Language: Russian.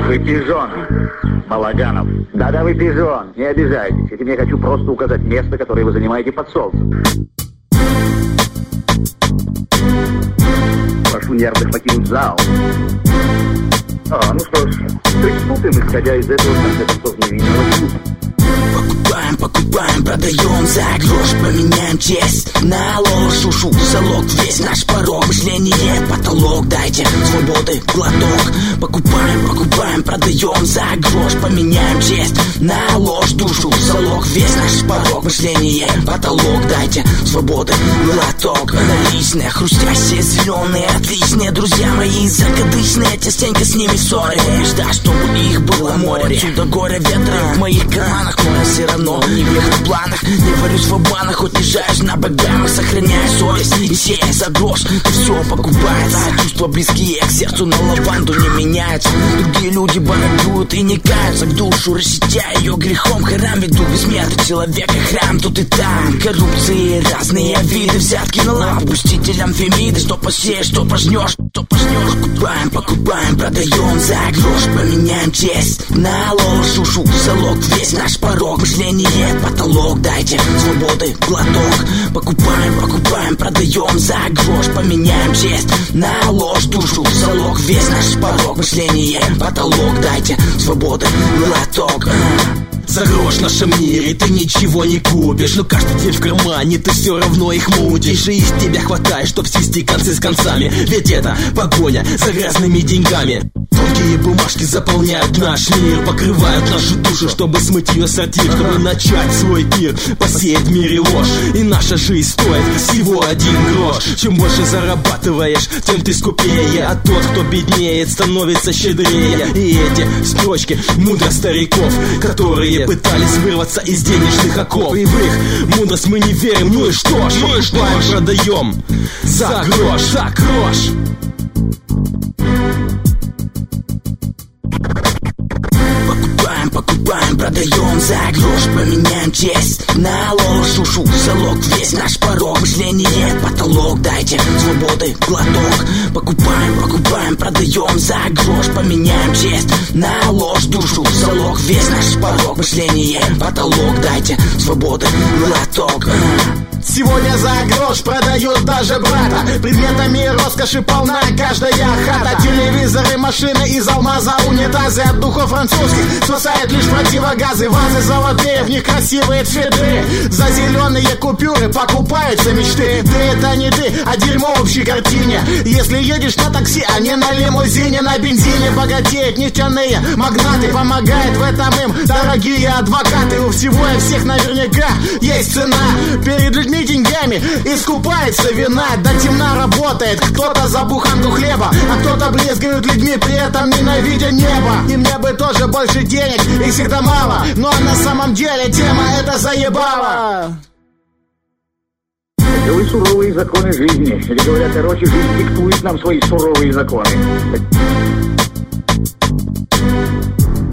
Вы пижон, Балаганов. Да-да, вы пижон, не обижайтесь. Этим я хочу просто указать место, которое вы занимаете под солнцем. Прошу нервных покинуть зал. Ну что ж, приступим, исходя из этого, в конце концов, невинного чувства. Покупаем, продаем за грош, поменяем честь на ложь, ушу, залог, весь наш порог, мышление, потолок, дайте свободы глоток. Покупаем, продаем за грош, поменяем честь на ложь, душу, залог, весь наш порог, мышление, потолок, дайте свободы глоток. Наличные, хрустящие, зеленые, отличные, друзья мои закадычные, частенько с ними ссоры, ждать, чтобы их было море, отсюда горе ветра в моих карманах, но все равно не в их планах, не варюсь в обманах, хоть езжаешь на богамах, сохраняя совесть и сея за грош, ты все покупается, чувства близкие к сердцу на лаванду не меняются, другие люди барагуют и не каются, в душу рассетя ее грехом, храм веду бессмертный человека, храм тут и там, коррупции, разные виды, взятки на лав, пустителям фемиды, что посеешь, что пожнешь, покупаем, продаем за грош, поменяем честь на ложь, ушу, залог, весь наш порог, мышление, потолок, дайте свободы глоток. Покупаем, продаем за грош, поменяем честь на ложь, душу, залог, весь наш порог, мышление, потолок, дайте свободы глоток. За грош в нашем мире ты ничего не купишь, но каждый день в кармане ты все равно их мутишь, и из тебя хватает, чтоб свести концы с концами, ведь это погоня за грязными деньгами. Тонкие бумажки заполняют наш мир, покрывают нашу душу, чтобы смыть ее сортир, чтобы начать свой пир, посеять в мире ложь. И наша жизнь стоит всего 1 грош. Чем больше зарабатываешь, тем ты скупее, а тот, кто беднеет, становится щедрее. И эти строчки мудрость стариков, которые пытались вырваться из денежных оков, и в их мудрость мы не верим, ну и что ж, покупаем, продаем за грош, за грош. Покупаем, продаем за грош, поменяем честь на ложь, ушу, залог, весь наш порог, мышление, потолок, дайте свободы глоток. Покупаем, продаем за грош, поменяем честь на ложь, душу, залог, весь наш порог, мышление, потолок, дайте свободы глоток. Сегодня за грош продают даже брата, предметами роскоши полна каждая хата. Телевизоры, машины из алмаза, унитазы от духов французских спасают лишь противогазы. Вазы золотые, в них красивые цветы, за зеленые купюры покупаются мечты. Ты это не ты, а дерьмо в общей картине. Если едешь на такси, а не на лимузине, на бензине богатеют нефтяные магнаты, помогают в этом им дорогие адвокаты. У всего и всех наверняка есть цена, перед людьми деньгами искупается вина. До темна работает кто-то за буханку хлеба, а кто-то брезгует людьми, при этом ненавидя небо. И мне бы тоже больше денег, их всегда мало, но на самом деле тема эта заебала. Таковы суровые законы жизни. Или говоря короче, жизнь диктует нам свои суровые законы.